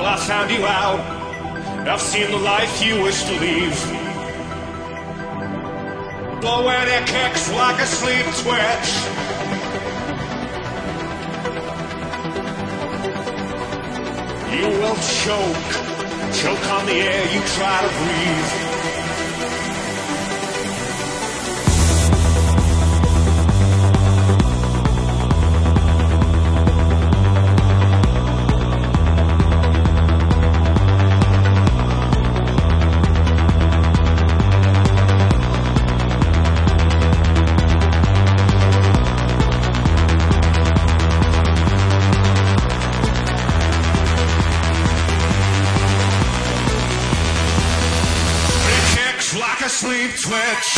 Well, I found you out. I've seen the life you wish to leave. Blowing your kicks like a sleep twitch. You will choke on the air you try to breathe. Like a sleep twitch.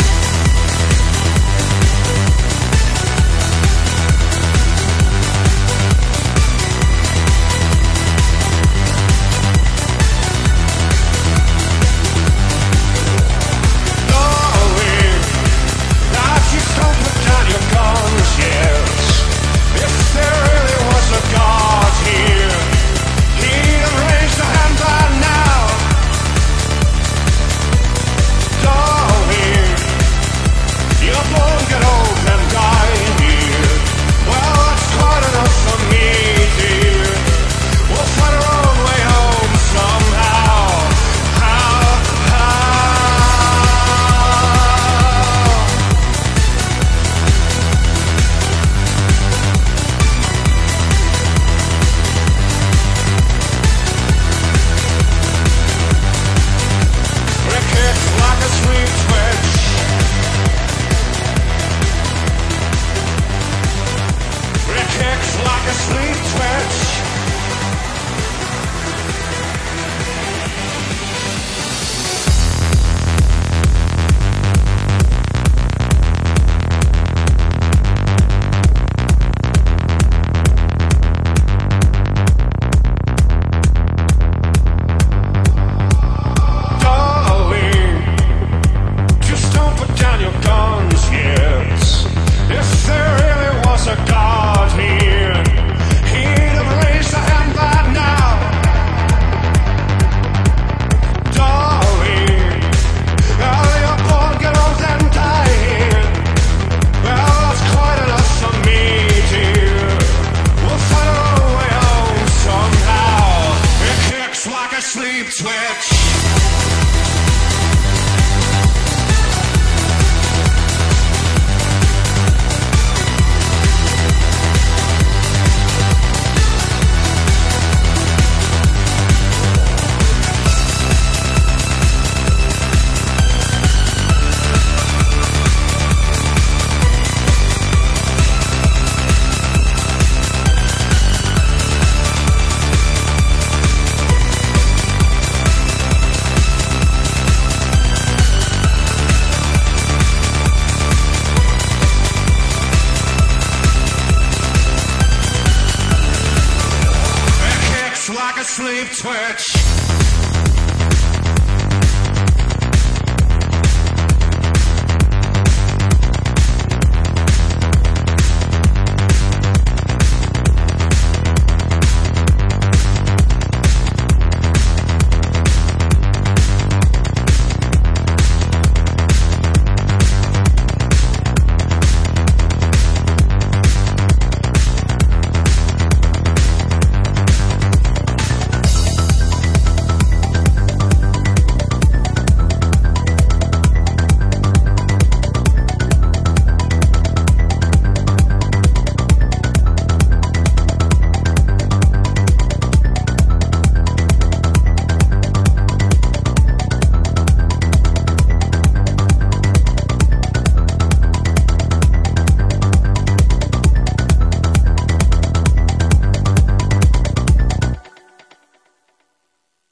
Like a sleep twitch. Darling, just don't put down your guns yet. If there really was a God here, he'd have raised a hand by now. Darling, how you're born, get old and die here. Well, that's quite enough for me, dear. We'll find our way home somehow. It kicks like a sleep twitch. Like a sleep twitch.